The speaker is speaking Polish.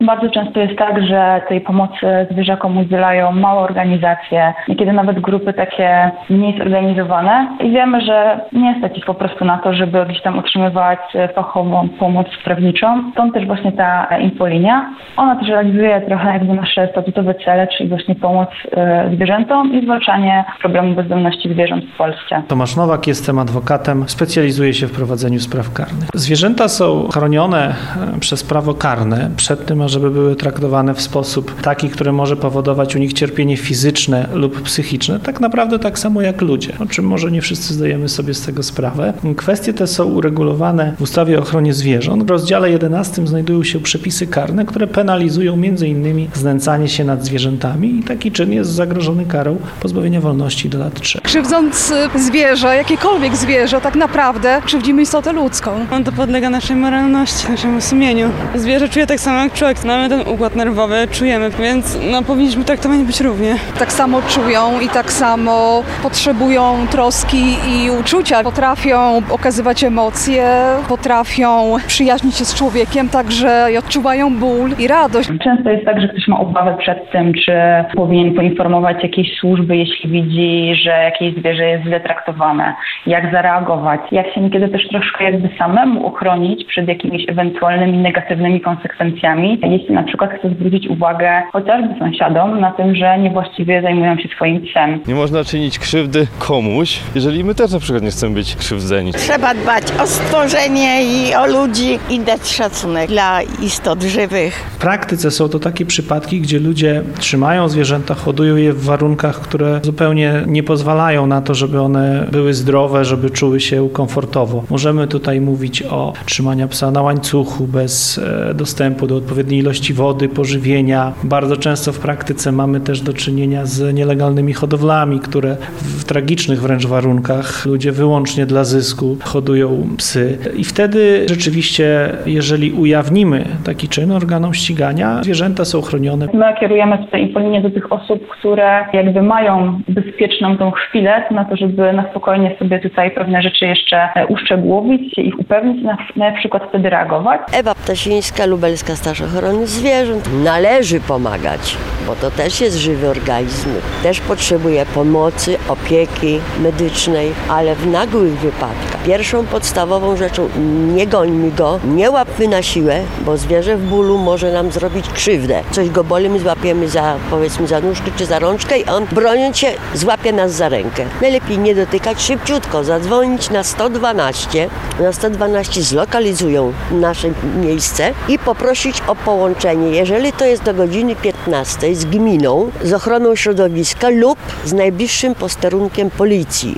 Bardzo często jest tak, że tej pomocy zwierzakom udzielają małe organizacje, niekiedy nawet grupy takie mniej zorganizowane i wiemy, że nie stać ich po prostu na to, żeby gdzieś tam utrzymywać fachową pomoc prawniczą. Stąd też właśnie ta infolinia. Ona też realizuje trochę jakby nasze statutowe cele, czyli właśnie pomoc zwierzętom i zwalczanie problemu bezdomności zwierząt w Polsce. Tomasz Nowak, jestem adwokatem, specjalizuję się w prowadzeniu spraw karnych. Zwierzęta są chronione przez prawo karne przed tym, ażeby były traktowane w sposób taki, który może powodować u nich cierpienie fizyczne lub psychiczne, tak naprawdę tak samo jak ludzie, o czym może nie wszyscy zdajemy sobie z tego sprawę. Kwestie te są uregulowane w ustawie o ochronie zwierząt. W rozdziale 11 znajdują się przepisy karne, które penalizują m.in. znęcanie się nad zwierzętami i taki czyn jest zagrożony karą pozbawienia wolności do lat 3. Krzywdząc zwierzę, jakiekolwiek zwierzę, tak naprawdę krzywdzimy istotę ludzką. To podlega naszej moralności, naszemu sumieniu. Zwierzę czuje tak samo jak człowiek, mamy ten układ nerwowy, czujemy, więc powinniśmy traktowani być równie. Tak samo czują i tak samo potrzebują troski i uczucia. Potrafią okazywać emocje, potrafią przyjaźnić się z człowiekiem, także odczuwają ból i radość. Często jest tak, że ktoś ma obawę przed tym, czy powinien poinformować jakieś służby, jeśli widzi, że jakieś zwierzę jest źle traktowane, jak zareagować, jak się niekiedy też troszkę jakby samemu ochronić przed jakimiś ewentualnymi negatywnymi konsekwencjami, jeśli na przykład chce zwrócić uwagę chociażby sąsiadom na tym, że niewłaściwie zajmują się swoim psem. Nie można czynić krzywdy komuś, jeżeli my też na przykład nie chcemy być krzywdzeni. Trzeba dbać o stworzenie i o ludzi i dać szacunek dla istot żywych. W praktyce są to takie przypadki, gdzie ludzie trzymają zwierzęta, hodują je w warunkach, które zupełnie nie pozwalają na to, żeby one były zdrowe, żeby czuły się komfortowo. Możemy tutaj mówić o trzymaniu psa na łańcuchu bez dostępu do odpowiedniej ilości wody, pożywienia. Bardzo często w praktyce mamy też do czynienia z nielegalnymi hodowlami, które w tragicznych wręcz warunkach ludzie wyłącznie dla zysku hodują psy. I wtedy rzeczywiście, jeżeli ujawnimy taki czyn organom ścigania, zwierzęta są chronione. My kierujemy tutaj infolinię do tych osób, które jakby mają bezpieczną tą chwilę na to, żeby na spokojnie sobie tutaj pewne rzeczy jeszcze uszczegółowić, ich upewnić, na przykład wtedy reagować. Ewa Ptasińska, Lubelska Straż Ochrony Zwierząt. Należy pomagać, bo to też jest żywy organizm. Też potrzebuje pomocy, opieki medycznej, ale w nagłych wypadkach pierwszą podstawową rzeczą nie gońmy go, nie łapmy na siłę, bo zwierzę w bólu może nam zrobić krzywdę. Coś go boli, my złapiemy powiedzmy za nóżkę czy za rączkę i on broniąc się złapie nas za rękę. Najlepiej nie dotykać, szybciutko zadzwonić na 112. Na 112 zlokalizują nasze miejsce i poprosić o połączenie, jeżeli to jest do godziny 15 z gminą, z ochroną środowiska lub z najbliższym posterunkiem policji.